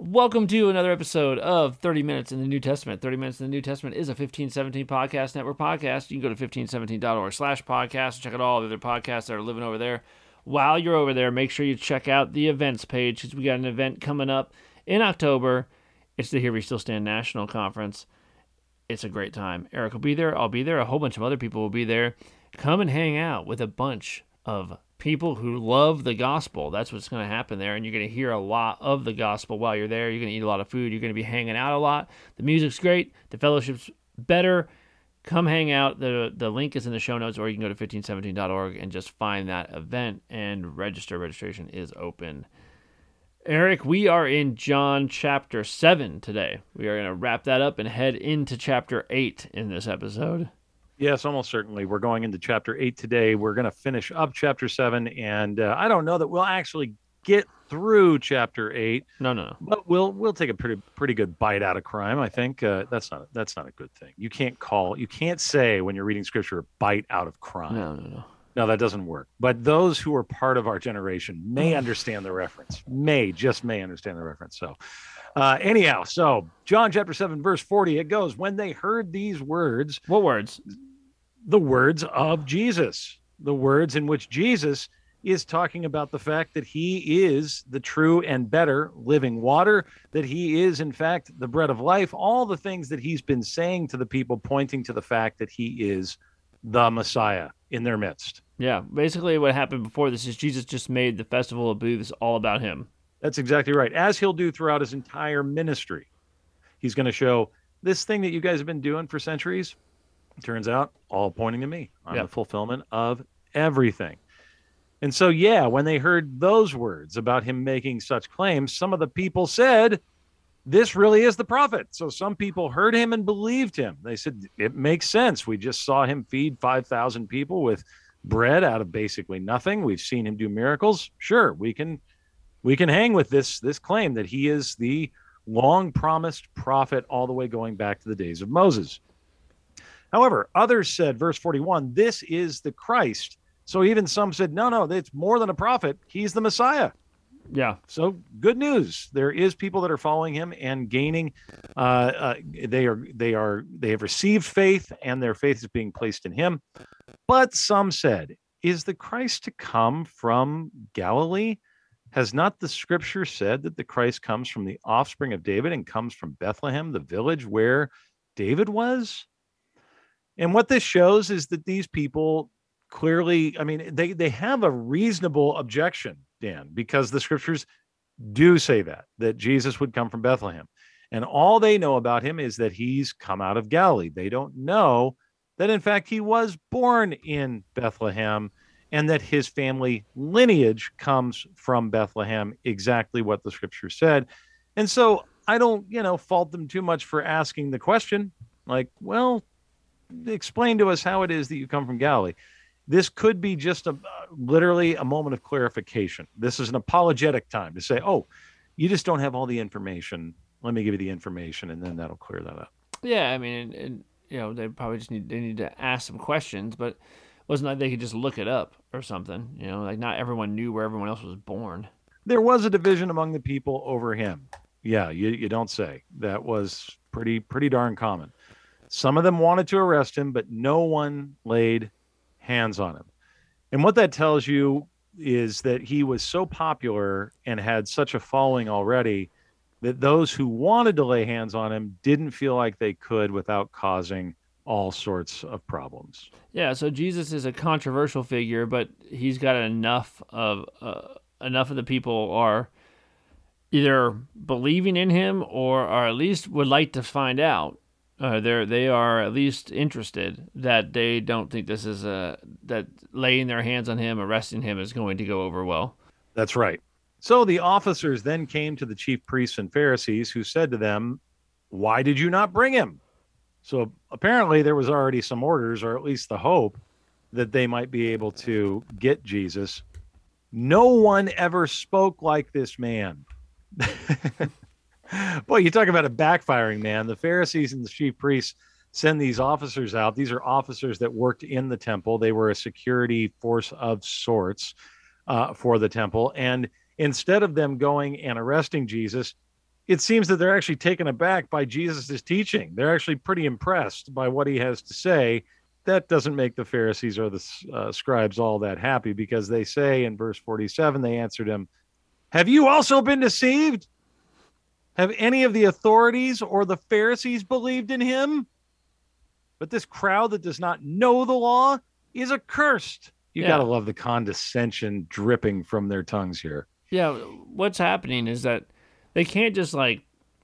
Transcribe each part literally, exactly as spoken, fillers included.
Welcome to another episode of thirty minutes in the New Testament. thirty minutes in the New Testament is a fifteen seventeen Podcast Network podcast. You can go to fifteen seventeen dot org slash podcast and check out all the other podcasts that are living over there. While you're over there, make sure you check out the events page because we got an event coming up in October. It's the Here We Still Stand National Conference. It's a great time. Eric will be there. I'll be there. A whole bunch of other people will be there. Come and hang out with a bunch of people who love the gospel. That's what's going to happen there, and you're going to hear a lot of the gospel while you're there. You're going to eat a lot of food. You're going to be hanging out a lot. The music's great. The fellowship's better. Come hang out. The the link is in the show notes, or you can go to fifteen seventeen dot org and just find that event and register. Registration is open. Eric, we are in John chapter seven today. We are going to wrap that up and head into chapter eight in this episode. Yes, almost certainly. We're going into chapter eight today. We're going to finish up chapter seven, and uh, I don't know that we'll actually get through chapter eight. No, no, no. But we'll we'll take a pretty pretty good bite out of crime. I think uh, that's not that's not a good thing. You can't call you can't say when you're reading scripture bite out of crime. No, no, no. No, that doesn't work. But those who are part of our generation may understand the reference. May just may understand the reference. So. Uh, anyhow, so John chapter seven, verse forty, it goes, when they heard these words. What words? The words of Jesus, the words in which Jesus is talking about the fact that he is the true and better living water, that he is, in fact, the bread of life, all the things that he's been saying to the people, pointing to the fact that he is the Messiah in their midst. Yeah, basically what happened before this is Jesus just made the Festival of Booths all about him. That's exactly right. As he'll do throughout his entire ministry, he's going to show this thing that you guys have been doing for centuries. Turns out all pointing to me. I'm yep. the fulfillment of everything. And so, yeah, when they heard those words about him making such claims, some of the people said, this really is the prophet. So some people heard him and believed him. They said, it makes sense. We just saw him feed five thousand people with bread out of basically nothing. We've seen him do miracles. Sure, we can we can hang with this, this claim that he is the long promised prophet all the way going back to the days of Moses. However, others said, verse forty-one, this is the Christ. So even some said, no, no, it's more than a prophet. He's the Messiah. Yeah. So good news. There is people that are following him and gaining. Uh, uh, they are they are they have received faith, and their faith is being placed in him. But some said, is the Christ to come from Galilee? Has not the scripture said that the Christ comes from the offspring of David and comes from Bethlehem, the village where David was? And what this shows is that these people clearly, I mean, they, they have a reasonable objection, Dan, because the scriptures do say that, that Jesus would come from Bethlehem. And all they know about him is that he's come out of Galilee. They don't know that, in fact, he was born in Bethlehem and that his family lineage comes from Bethlehem, exactly what the scripture said. And so I don't, you know, fault them too much for asking the question, like, well, explain to us how it is that you come from Galilee. This could be just a uh, literally a moment of clarification. This is an apologetic time to say, oh, you just don't have all the information. Let me give you the information, and then that'll clear that up. Yeah, I mean, and, and you know, they probably just need they need to ask some questions, but it wasn't like they could just look it up or something. You know, like not everyone knew where everyone else was born. There was a division among the people over him. Yeah, you, you don't say. That was pretty pretty darn common. Some of them wanted to arrest him, but no one laid hands on him. And what that tells you is that he was so popular and had such a following already that those who wanted to lay hands on him didn't feel like they could without causing all sorts of problems. Yeah, so Jesus is a controversial figure, but he's got enough of uh, enough of the people are either believing in him or are at least would like to find out. Uh, they're they are at least interested that they don't think this is a that laying their hands on him, arresting him is going to go over well. That's right. So the officers then came to the chief priests and Pharisees, who said to them, "Why did you not bring him?" So apparently there was already some orders, or at least the hope, that they might be able to get Jesus. No one ever spoke like this man. Boy, you talk about a backfiring, man. The Pharisees and the chief priests send these officers out. These are officers that worked in the temple. They were a security force of sorts uh, for the temple. And instead of them going and arresting Jesus, it seems that they're actually taken aback by Jesus' teaching. They're actually pretty impressed by what he has to say. That doesn't make the Pharisees or the uh, scribes all that happy, because they say in verse forty-seven, they answered him, "Have you also been deceived? Have any of the authorities or the Pharisees believed in him? But this crowd that does not know the law is accursed." You Yeah. got to love the condescension dripping from their tongues here. Yeah, what's happening is that they can't just like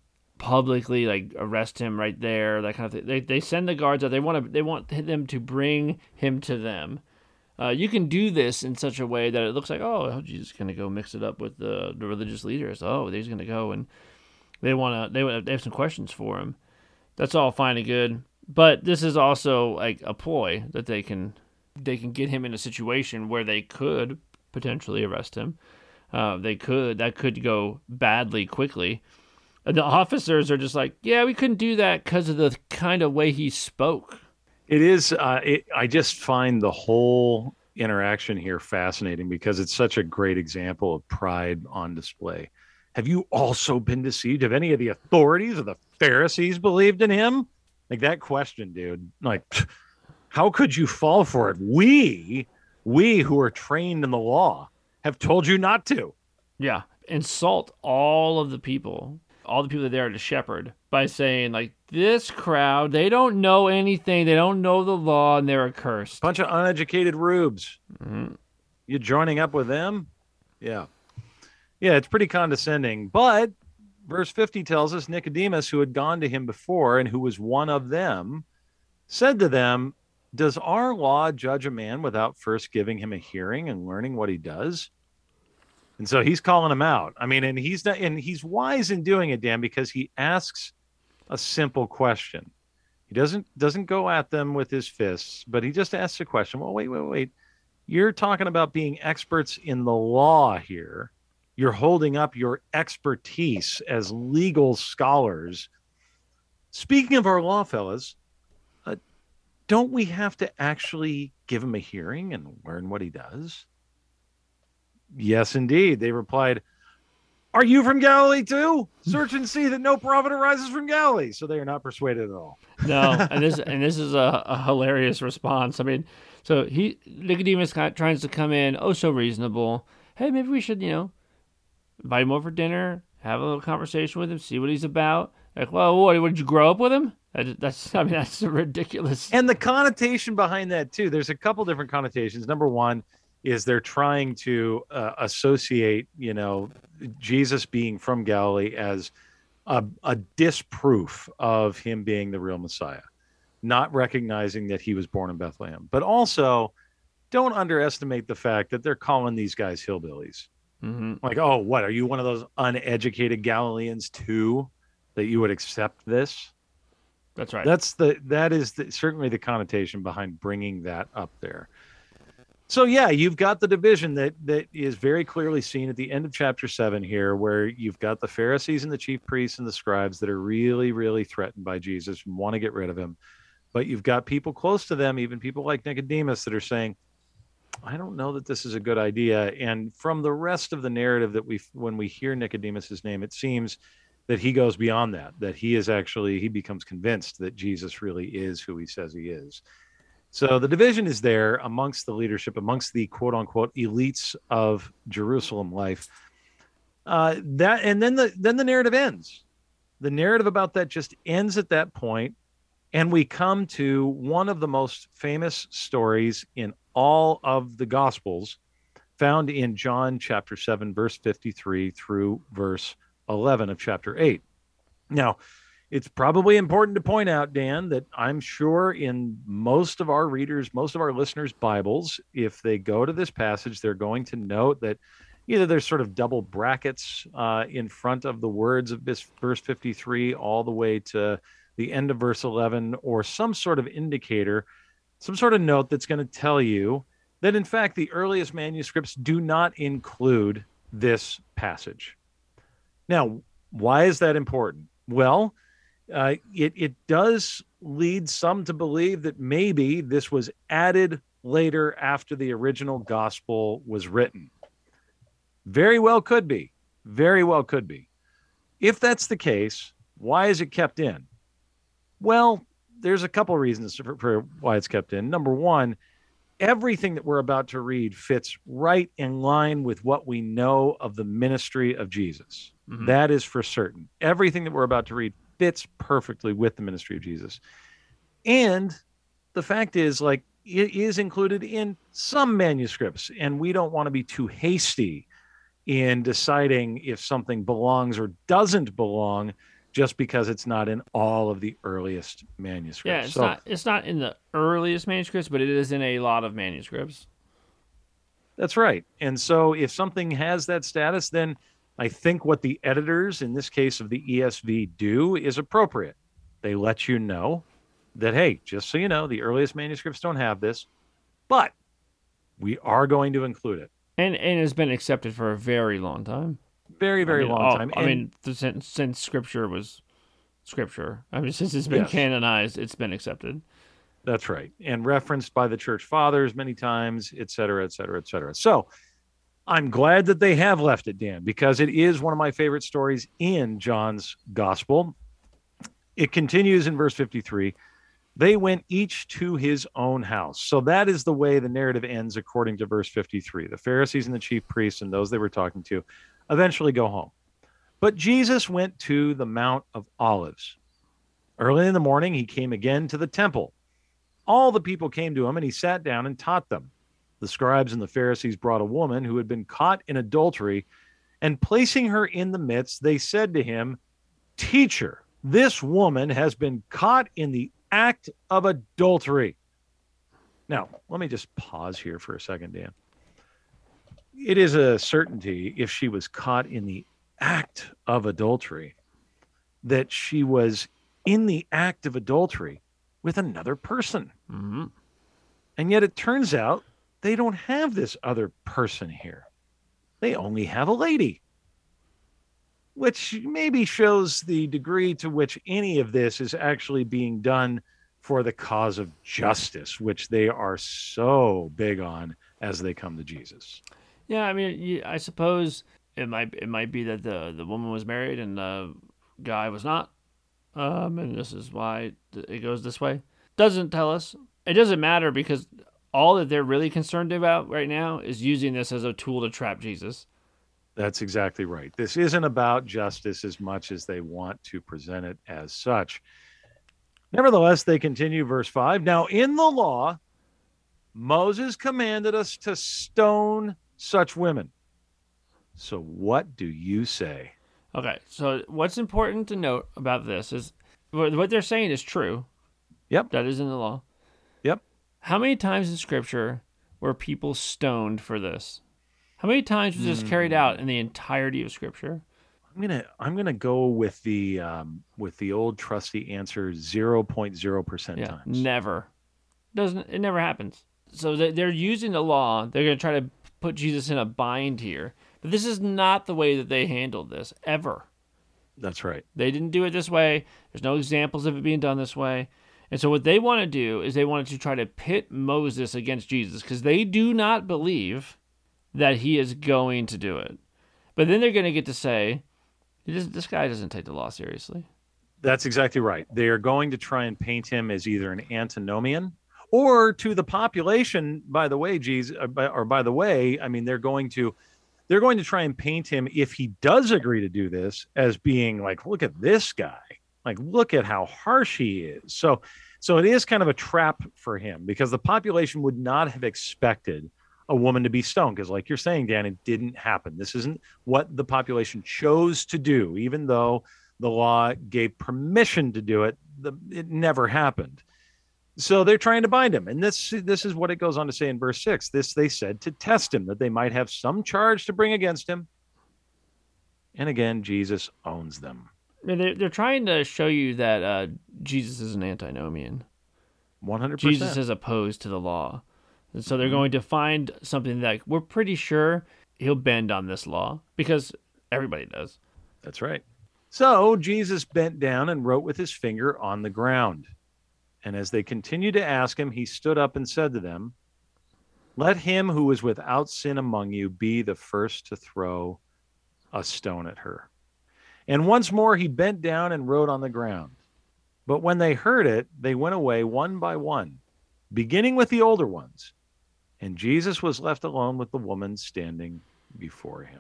publicly like arrest him right there, that kind of thing. They they send the guards out. They want to they want them to bring him to them. Uh, you can do this in such a way that it looks like, oh, Jesus is going to go mix it up with the, the religious leaders. Oh, he's going to go and they want to they they have some questions for him. That's all fine and good, but this is also like a ploy that they can they can get him in a situation where they could potentially arrest him. Uh, they could that could go badly quickly. And the officers are just like, yeah, we couldn't do that because of the kind of way he spoke. It is. Uh, it, I just find the whole interaction here fascinating, because it's such a great example of pride on display. Have you also been deceived? Have any of the authorities or the Pharisees believed in him? Like that question, dude. Like, how could you fall for it? We, we who are trained in the law, have told you not to. Yeah. Insult all of the people, all the people that are there to shepherd, by saying, like, this crowd, they don't know anything. They don't know the law, and they're accursed. Bunch of uneducated rubes. Mm-hmm. You joining up with them? Yeah. Yeah, it's pretty condescending. But verse fifty tells us Nicodemus, who had gone to him before and who was one of them, said to them, "Does our law judge a man without first giving him a hearing and learning what he does?" And so he's calling him out. I mean, and he's not, and he's wise in doing it, Dan, because he asks a simple question. He doesn't doesn't go at them with his fists, but he just asks a question. Well, wait, wait, wait. You're talking about being experts in the law here. You're holding up your expertise as legal scholars. Speaking of our law, fellas, uh, don't we have to actually give him a hearing and learn what he does? Yes, indeed. They replied, "Are you from Galilee too? Search and see that no prophet arises from Galilee." So they are not persuaded at all. No, and this and this is a, a hilarious response. I mean, so he Nicodemus tries to come in, oh so reasonable. Hey, maybe we should, you know, invite him over for dinner, have a little conversation with him, see what he's about. Like, well, what, did you grow up with him? That, that's, I mean, that's ridiculous. And the connotation behind that too. There's a couple different connotations. Number one is they're trying to uh, associate, you know, Jesus being from Galilee as a, a disproof of him being the real Messiah, not recognizing that he was born in Bethlehem. But also, don't underestimate the fact that they're calling these guys hillbillies. Mm-hmm. Like, oh, what, are you one of those uneducated Galileans too, that you would accept this? That's right. That's the that is the, certainly the connotation behind bringing that up there. So yeah, you've got the division that that is very clearly seen at the end of chapter seven here, where you've got the Pharisees and the chief priests and the scribes that are really, really threatened by Jesus and want to get rid of him. But you've got people close to them, even people like Nicodemus, that are saying, I don't know that this is a good idea. And from the rest of the narrative that we, when we hear Nicodemus's name, it seems that he goes beyond that, that he is actually, he becomes convinced that Jesus really is who he says he is. So the division is there amongst the leadership, amongst the quote unquote elites of Jerusalem life. Uh, that and then the then the narrative ends. The narrative about that just ends at that point, and we come to one of the most famous stories in all of the Gospels, found in John chapter seven, verse fifty-three through verse eleven of chapter eight. Now, it's probably important to point out, Dan, that I'm sure in most of our readers, most of our listeners' Bibles, if they go to this passage, they're going to note that either there's sort of double brackets uh, in front of the words of this verse fifty-three all the way to the end of verse eleven, or some sort of indicator, some sort of note that's going to tell you that, in fact, the earliest manuscripts do not include this passage. Now, why is that important? Well, Uh, it, it does lead some to believe that maybe this was added later after the original gospel was written. Very well could be. Very well could be. If that's the case, why is it kept in? Well, there's a couple reasons for, for why it's kept in. Number one, everything that we're about to read fits right in line with what we know of the ministry of Jesus. Mm-hmm. That is for certain. Everything that we're about to read fits perfectly with the ministry of Jesus. And the fact is, like, it is included in some manuscripts, and we don't want to be too hasty in deciding if something belongs or doesn't belong just because it's not in all of the earliest manuscripts. Yeah, it's so, not it's not in the earliest manuscripts, but it is in a lot of manuscripts. That's right. And so if something has that status, then I think what the editors, in this case of the E S V, do is appropriate. They let you know that, hey, just so you know, the earliest manuscripts don't have this, but we are going to include it. And and it's been accepted for a very long time. Very, very I mean, long all, time. I and, mean, since, since Scripture was Scripture. I mean, since it's been yes. canonized, it's been accepted. That's right. And referenced by the church fathers many times, et cetera, et cetera, et cetera. So I'm glad that they have left it, Dan, because it is one of my favorite stories in John's gospel. It continues in verse fifty-three. They went each to his own house. So that is the way the narrative ends according to verse fifty-three. The Pharisees and the chief priests and those they were talking to eventually go home. But Jesus went to the Mount of Olives. Early in the morning, he came again to the temple. All the people came to him, and he sat down and taught them. The scribes and the Pharisees brought a woman who had been caught in adultery, and placing her in the midst, they said to him, "Teacher, this woman has been caught in the act of adultery." Now, let me just pause here for a second, Dan. It is a certainty, if she was caught in the act of adultery, that she was in the act of adultery with another person. Mm-hmm. And yet it turns out they don't have this other person here. They only have a lady, which maybe shows the degree to which any of this is actually being done for the cause of justice, which they are so big on as they come to Jesus. Yeah, I mean, I suppose it might it might be that the, the woman was married and the guy was not, um, and this is why it goes this way. Doesn't tell us. It doesn't matter because all that they're really concerned about right now is using this as a tool to trap Jesus. That's exactly right. This isn't about justice as much as they want to present it as such. Nevertheless, they continue, verse five. Now, in the law, Moses commanded us to stone such women. So what do you say? Okay, so what's important to note about this is what they're saying is true. Yep. That is in the law. Yep. How many times in Scripture were people stoned for this? How many times was this mm. carried out in the entirety of Scripture? I'm gonna I'm gonna go with the um, with the old trusty answer, zero point zero percent yeah, times. Never. Doesn't it never happens. So they're using the law. They're gonna try to put Jesus in a bind here. But this is not the way that they handled this, ever. That's right. They didn't do it this way. There's no examples of it being done this way. And so what they want to do is they wanted to try to pit Moses against Jesus because they do not believe that he is going to do it. But then they're going to get to say, this, this guy doesn't take the law seriously. That's exactly right. They are going to try and paint him as either an antinomian or to the population, by the way, Jesus, or by the way, I mean, they're going to they're going to try and paint him, if he does agree to do this, as being like, look at this guy. Like, look at how harsh he is. So, so it is kind of a trap for him because the population would not have expected a woman to be stoned. Because like you're saying, Dan, it didn't happen. This isn't what the population chose to do, even though the law gave permission to do it. The, it never happened. So they're trying to bind him. And this, this is what it goes on to say in verse six. This they said to test him, that they might have some charge to bring against him. And again, Jesus owns them. They're, they're trying to show you that uh, Jesus is an antinomian. one hundred percent. Jesus is opposed to the law. And so they're going to find something that we're pretty sure he'll bend on this law because everybody does. That's right. So Jesus bent down and wrote with his finger on the ground. And as they continued to ask him, he stood up and said to them, "Let him who is without sin among you be the first to throw a stone at her." And once more he bent down and wrote on the ground. But when they heard it, they went away one by one, beginning with the older ones. And Jesus was left alone with the woman standing before him.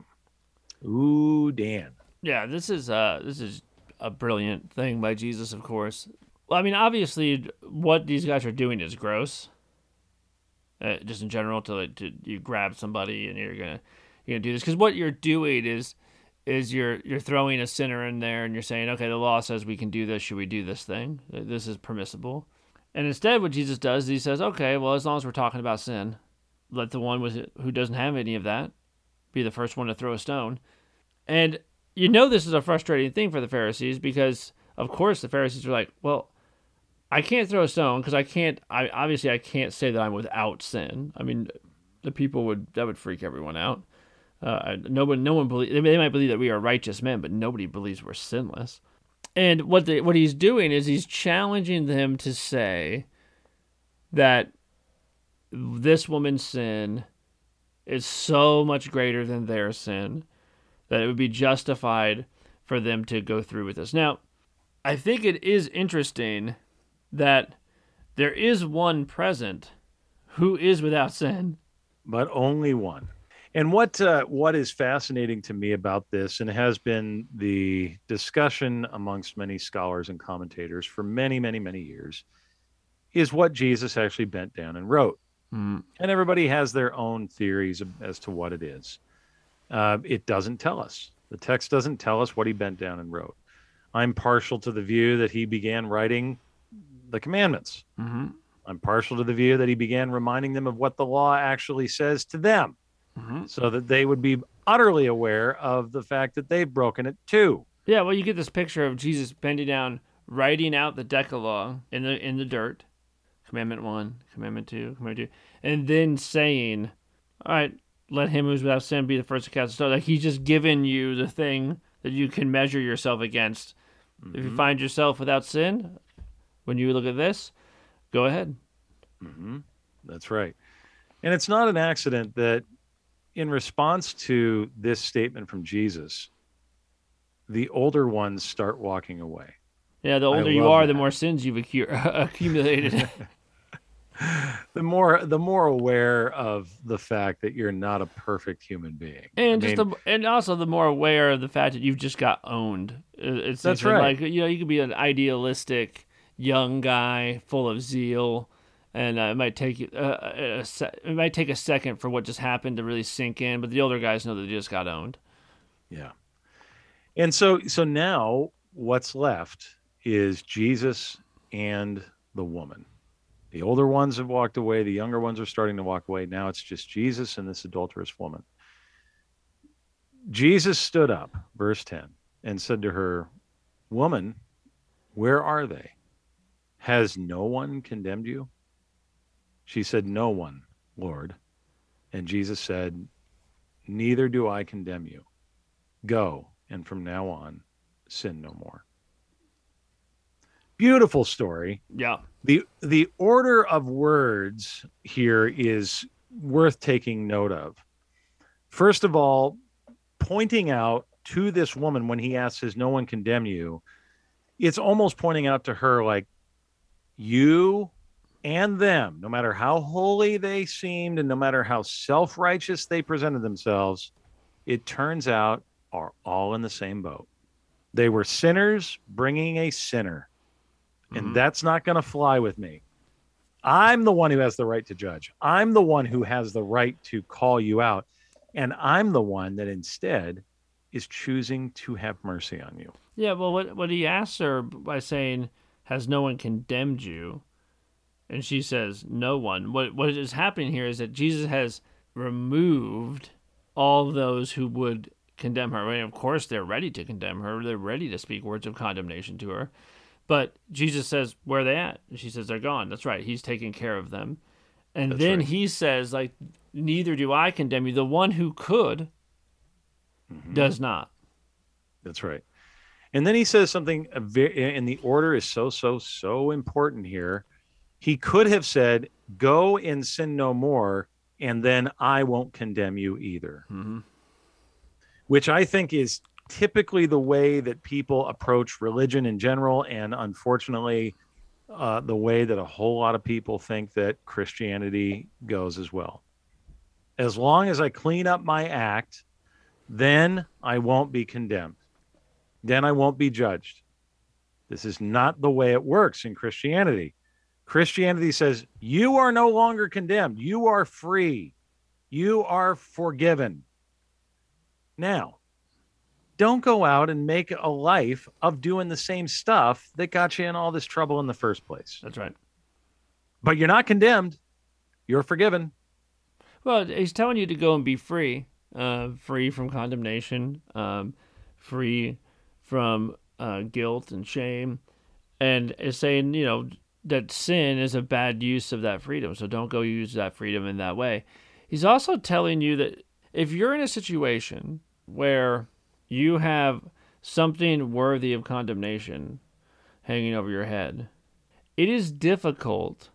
Ooh, Dan. Yeah, this is uh this is a brilliant thing by Jesus, of course. Well, I mean, obviously, what these guys are doing is gross. Uh, just in general, to, like, to you grab somebody and you're gonna you're gonna do this because what you're doing is is you're you're throwing a sinner in there and you're saying, okay, the law says we can do this. Should we do this thing? This is permissible. And instead, what Jesus does is he says, okay, well, as long as we're talking about sin, let the one with who doesn't have any of that be the first one to throw a stone. And you know this is a frustrating thing for the Pharisees because, of course, the Pharisees are like, well, I can't throw a stone because I can't, I obviously I can't say that I'm without sin. I mean, the people would, that would freak everyone out. Uh, no one, no one believe, they might believe that we are righteous men, but nobody believes we're sinless. And what the, what he's doing is he's challenging them to say that this woman's sin is so much greater than their sin that it would be justified for them to go through with this. Now, I think it is interesting that there is one present who is without sin. But only one. And what uh, what is fascinating to me about this, and has been the discussion amongst many scholars and commentators for many, many, many years, is what Jesus actually bent down and wrote. Mm. And everybody has their own theories as to what it is. Uh, it doesn't tell us. The text doesn't tell us what he bent down and wrote. I'm partial to the view that he began writing the commandments. Mm-hmm. I'm partial to the view that he began reminding them of what the law actually says to them, mm-hmm. so that they would be utterly aware of the fact that they've broken it too. Yeah, well, you get this picture of Jesus bending down, writing out the Decalogue in the in the dirt, Commandment one, Commandment two, Commandment two, and then saying, all right, let him who's without sin be the first to cast a stone. Like, he's just given you the thing that you can measure yourself against. Mm-hmm. If you find yourself without sin, when you look at this, go ahead. Mm-hmm. That's right. And it's not an accident that in response to this statement from Jesus, the older ones start walking away. Yeah, the older you are, that. the more sins you've accu- accumulated. the more the more aware of the fact that you're not a perfect human being. And I just mean, the, and also the more aware of the fact that you've just got owned. It's that's right. Like, you know, you could be an idealistic young guy full of zeal, and uh, it might take uh, a, a se- it might take a second for what just happened to really sink in. But the older guys know that they just got owned. Yeah. And so so now what's left is Jesus and the woman. The older ones have walked away. The younger ones are starting to walk away. Now it's just Jesus and this adulterous woman. Jesus stood up, verse ten, and said to her, "Woman, where are they? Has no one condemned you?" She said, "No one, Lord." And Jesus said, "Neither do I condemn you. Go, and from now on, sin no more." Beautiful story. Yeah. The the order of words here is worth taking note of. First of all, pointing out to this woman when he asks, "Has no one condemned you?" It's almost pointing out to her like, you and them, no matter how holy they seemed and no matter how self-righteous they presented themselves, it turns out are all in the same boat. They were sinners bringing a sinner. And mm-hmm. that's not going to fly with me. I'm the one who has the right to judge. I'm the one who has the right to call you out. And I'm the one that instead is choosing to have mercy on you. Yeah, well, what, what he asks her by saying, "Has no one condemned you?" And she says, "No one." What What is happening here is that Jesus has removed all those who would condemn her. I mean, of course, they're ready to condemn her. They're ready to speak words of condemnation to her. But Jesus says, "Where are they at?" And she says, "They're gone." That's right. He's taking care of them. And That's then right. he says, like, "Neither do I condemn you." The one who could mm-hmm. does not. That's right. And then he says something, and the order is so, so, so important here. He could have said, "Go and sin no more, and then I won't condemn you either." Mm-hmm. Which I think is typically the way that people approach religion in general, and unfortunately, uh, the way that a whole lot of people think that Christianity goes as well. As long as I clean up my act, then I won't be condemned. Then I won't be judged. This is not the way it works in Christianity. Christianity says you are no longer condemned. You are free. You are forgiven. Now, don't go out and make a life of doing the same stuff that got you in all this trouble in the first place. That's right. But you're not condemned. You're forgiven. Well, he's telling you to go and be free, uh, free from condemnation, um, free from uh, guilt and shame, and is saying, you know, that sin is a bad use of that freedom. So don't go use that freedom in that way. He's also telling you that if you're in a situation where you have something worthy of condemnation hanging over your head, it is difficult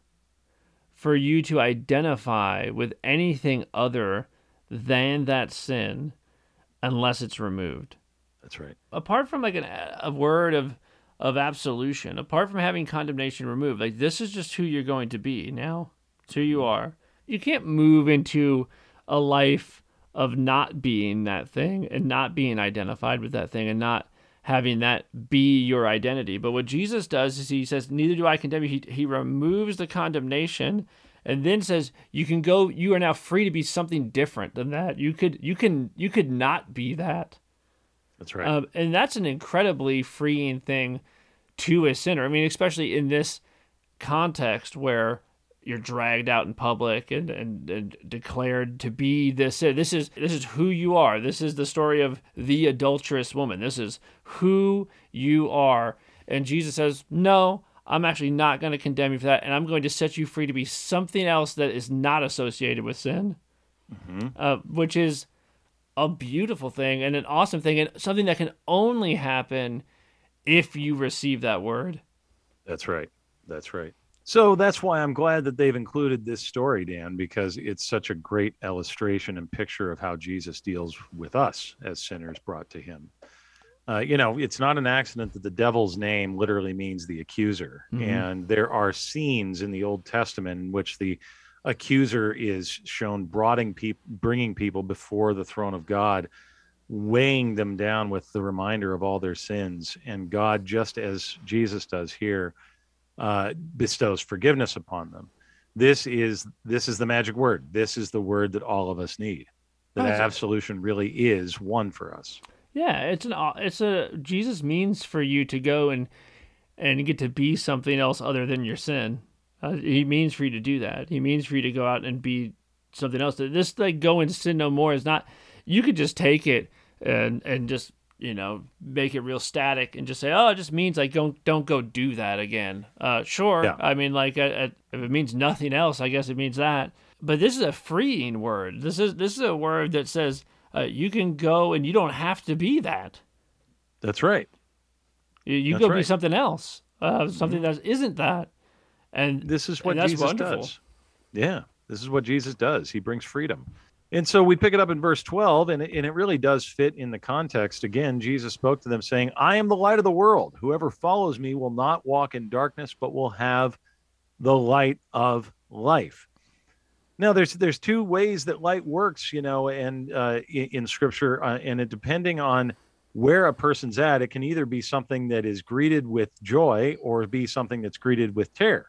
for you to identify with anything other than that sin unless it's removed. That's right. Apart from like an, a word of of absolution, apart from having condemnation removed, like this is just who you're going to be now. It's who you are. You can't move into a life of not being that thing and not being identified with that thing and not having that be your identity. But what Jesus does is he says, neither do I condemn you. He, he removes the condemnation and then says, you can go, you are now free to be something different than that. You could, you can, you could not be that. That's right. Um, and that's an incredibly freeing thing to a sinner. I mean, especially in this context where you're dragged out in public and, and, and declared to be this. This is this is who you are. This is the story of the adulterous woman. This is who you are. And Jesus says, no, I'm actually not going to condemn you for that. And I'm going to set you free to be something else that is not associated with sin, mm-hmm. uh, which is a beautiful thing and an awesome thing and something that can only happen if you receive that word. That's right. That's right. So that's why I'm glad that they've included this story, Dan, because it's such a great illustration and picture of how Jesus deals with us as sinners brought to him. Uh, you know, it's not an accident that the devil's name literally means the accuser. Mm-hmm. And there are scenes in the Old Testament in which the accuser is shown bringing people, bringing people before the throne of God, weighing them down with the reminder of all their sins. And God, just as Jesus does here, uh, bestows forgiveness upon them. This is this is the magic word. This is the word that all of us need. That oh, absolution really is one for us. Yeah, it's an it's a Jesus means for you to go and and get to be something else other than your sin. Uh, he means for you to do that. He means for you to go out and be something else. This like go and sin no more is not. You could just take it and and just you know make it real static and just say, oh, it just means like don't don't go do that again. Uh, sure. Yeah. I mean, like uh, if it means nothing else, I guess it means that. But this is a freeing word. This is this is a word that says uh, you can go and you don't have to be that. That's right. You, you That's go right. be something else, uh, something mm-hmm. that isn't that. And this is what that's Jesus wonderful. does. Yeah, this is what Jesus does. He brings freedom. And so we pick it up in verse twelve, and it, and it really does fit in the context. Again, Jesus spoke to them saying, I am the light of the world. Whoever follows me will not walk in darkness, but will have the light of life. Now, there's there's two ways that light works, you know, and uh, in, in Scripture, uh, and it, depending on where a person's at, it can either be something that is greeted with joy or be something that's greeted with terror.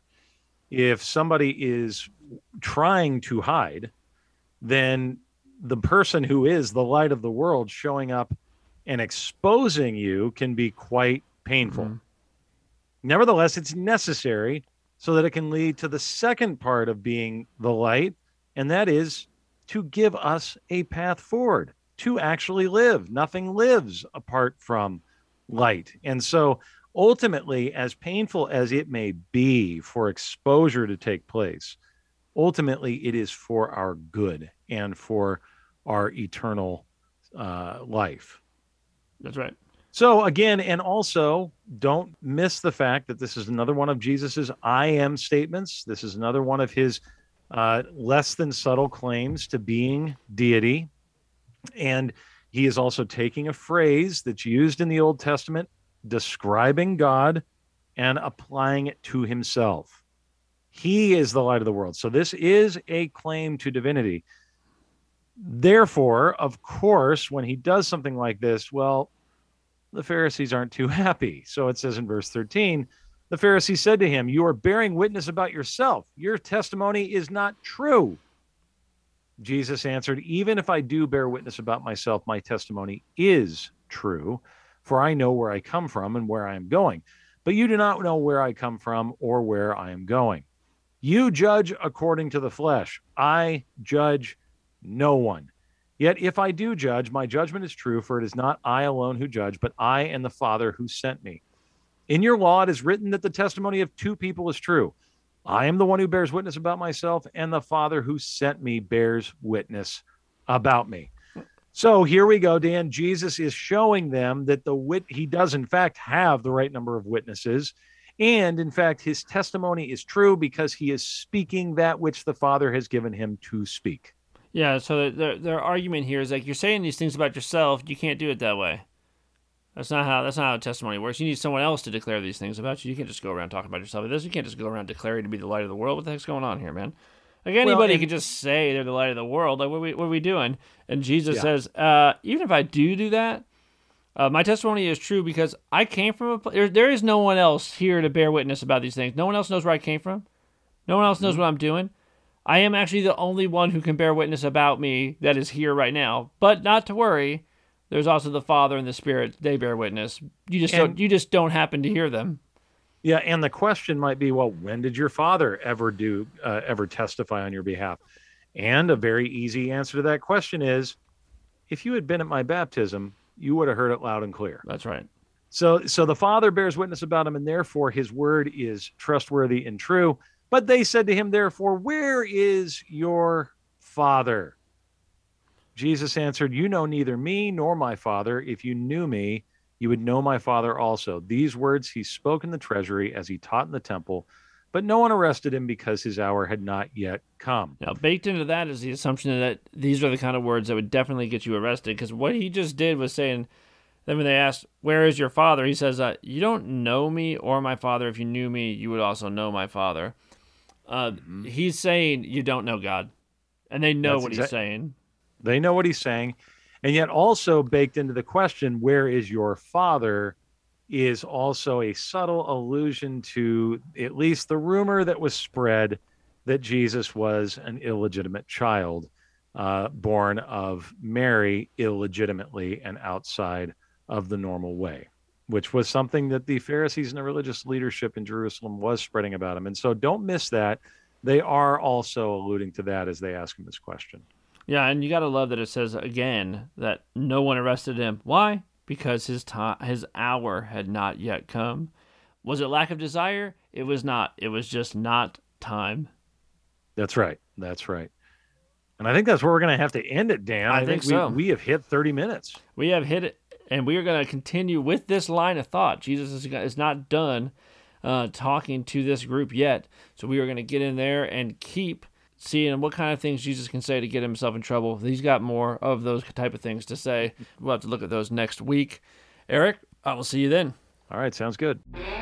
If somebody is trying to hide, then the person who is the light of the world showing up and exposing you can be quite painful. Mm-hmm. Nevertheless, it's necessary so that it can lead to the second part of being the light, and that is to give us a path forward, to actually live. Nothing lives apart from light. And so ultimately, as painful as it may be for exposure to take place, ultimately it is for our good and for our eternal uh, life. That's right. So again, and also don't miss the fact that this is another one of Jesus's I am statements. This is another one of his uh, less than subtle claims to being deity. And He is also taking a phrase that's used in the Old Testament, describing God, and applying it to himself. He is the light of the world. So this is a claim to divinity. Therefore, of course, when he does something like this, well, the Pharisees aren't too happy. So it says in verse thirteen, the Pharisee said to him, "You are bearing witness about yourself. Your testimony is not true." Jesus answered, "Even if I do bear witness about myself, my testimony is true, for I know where I come from and where I am going. But you do not know where I come from or where I am going. You judge according to the flesh. I judge no one. Yet if I do judge, my judgment is true, for it is not I alone who judge, but I and the Father who sent me. In your law it is written that the testimony of two people is true. I am the one who bears witness about myself, and the Father who sent me bears witness about me." So here we go, Dan. Jesus is showing them that the wit he does in fact have the right number of witnesses, and in fact his testimony is true because he is speaking that which the Father has given him to speak. Yeah, so their their argument here is like, you're saying these things about yourself, you can't do it that way. That's not how that's not how testimony works. You need someone else to declare these things about you. You can't just go around talking about yourself. This you can't just go around declaring to be the light of the world. What the heck's going on here, man? Like anybody Well, and, can just say they're the light of the world. Like what are we what are we doing? And Jesus Yeah. says, uh, even if I do do that, uh, my testimony is true because I came from a place. There, there is no one else here to bear witness about these things. No one else knows where I came from. No one else knows Mm-hmm. what I'm doing. I am actually the only one who can bear witness about me that is here right now. But not to worry. There's also the Father and the Spirit. They bear witness. You just And- don't. You just don't happen to hear them. Yeah, and the question might be, well, when did your father ever do uh, ever testify on your behalf? And a very easy answer to that question is, if you had been at my baptism, you would have heard it loud and clear. That's right. So, so the Father bears witness about him, and therefore his word is trustworthy and true. But they said to him, therefore, where is your Father? Jesus answered, "You know neither me nor my Father. If you knew me, you would know my Father also." These words he spoke in the treasury as he taught in the temple, but no one arrested him because his hour had not yet come. Now, baked into that is the assumption that these are the kind of words that would definitely get you arrested. Because what he just did was saying, then when they asked, "Where is your Father?" he says, uh, "You don't know me or my Father. If you knew me, you would also know my Father." Uh, Mm-hmm. He's saying you don't know God, and they know That's what exact- he's saying. They know what he's saying. And yet also baked into the question, where is your Father, is also a subtle allusion to at least the rumor that was spread that Jesus was an illegitimate child, uh, born of Mary illegitimately and outside of the normal way, which was something that the Pharisees and the religious leadership in Jerusalem was spreading about him. And so don't miss that. They are also alluding to that as they ask him this question. Yeah, and you got to love that it says again that no one arrested him. Why? Because his time, his hour had not yet come. Was it lack of desire? It was not. It was just not time. That's right. That's right. And I think that's where we're going to have to end it, Dan. I think we, so. we have hit thirty minutes. We have hit it, and we are going to continue with this line of thought. Jesus is, is not done uh, talking to this group yet, so we are going to get in there and keep seeing what kind of things Jesus can say to get himself in trouble. He's got more of those type of things to say. We'll have to look at those next week. Eric, I will see you then. All right. Sounds good.